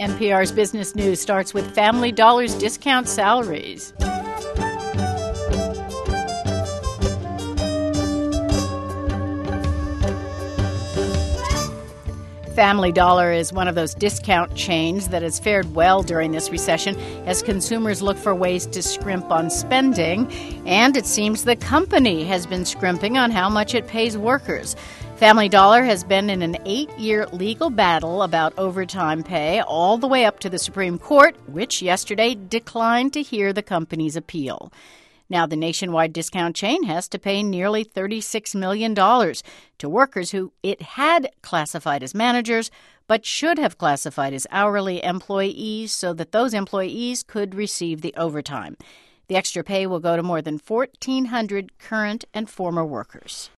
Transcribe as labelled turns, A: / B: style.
A: NPR's Business News starts with Family Dollar's discount salaries. Family Dollar is one of those discount chains that has fared well during this recession as consumers look for ways to scrimp on spending. And it seems the company has been scrimping on how much it pays workers. Family Dollar has been in an 8-year legal battle about overtime pay all the way up to the Supreme Court, which yesterday declined to hear the company's appeal. Now, the nationwide discount chain has to pay nearly $36 million to workers who it had classified as managers, but should have classified as hourly employees so that those employees could receive the overtime. The extra pay will go to more than 1,400 current and former workers.